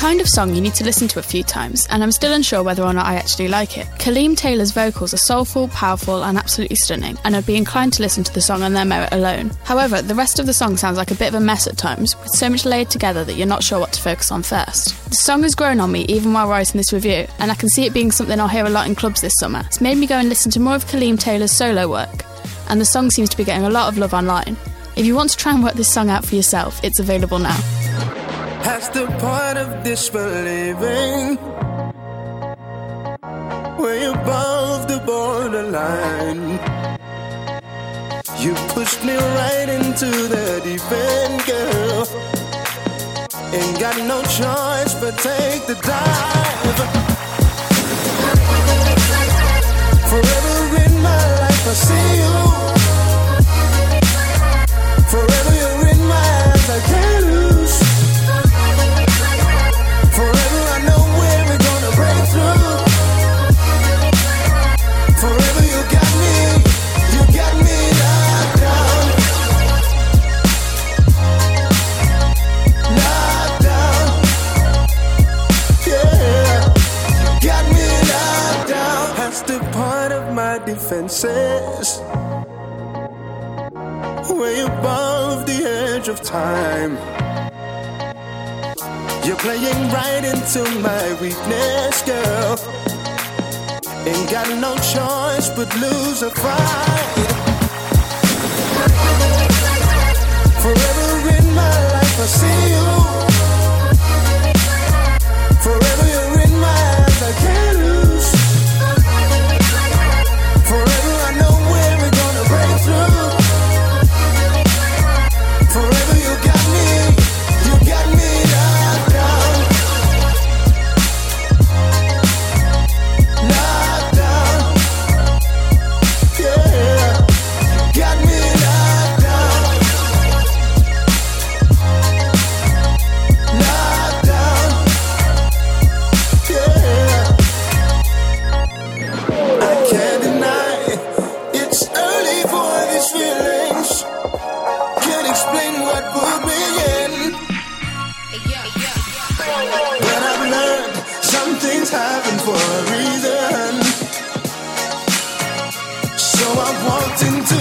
kind of song you need to listen to a few times, and I'm still unsure whether or not I actually like it. Kaleem Taylor's vocals are soulful, powerful and absolutely stunning, and I'd be inclined to listen to the song on their merit alone. However, the rest of the song sounds like a bit of a mess at times, with so much layered together that you're not sure what to focus on first. The song has grown on me even while writing this review, and I can see it being something I'll hear a lot in clubs this summer. It's made me go and listen to more of Kaleem Taylor's solo work, and the song seems to be getting a lot of love online. If you want to try and work this song out for yourself, it's available now. Past the point of disbelieving, way above the borderline. You pushed me right into the deep end, girl. Ain't got no choice but take the dive. Forever in my life I see you. Forever you're in my eyes, I can't lose. Forever I know where we're gonna break through. Forever you got me locked down. Locked down. Yeah, you got me locked down. Past the point of my defenses, way above the edge of time. You're playing right into my weakness, girl. Ain't got no choice but lose a fight. Forever in my life I see you. Forever you're in my eyes, I can't lose. Forever I know where we're gonna break through. Forever you got me locked down. Locked down. Yeah, you got me locked down. Locked down. Yeah, I can't deny it's early for these feelings. Can't explain what put me in, but I've learned some things happen for a reason. So I walked into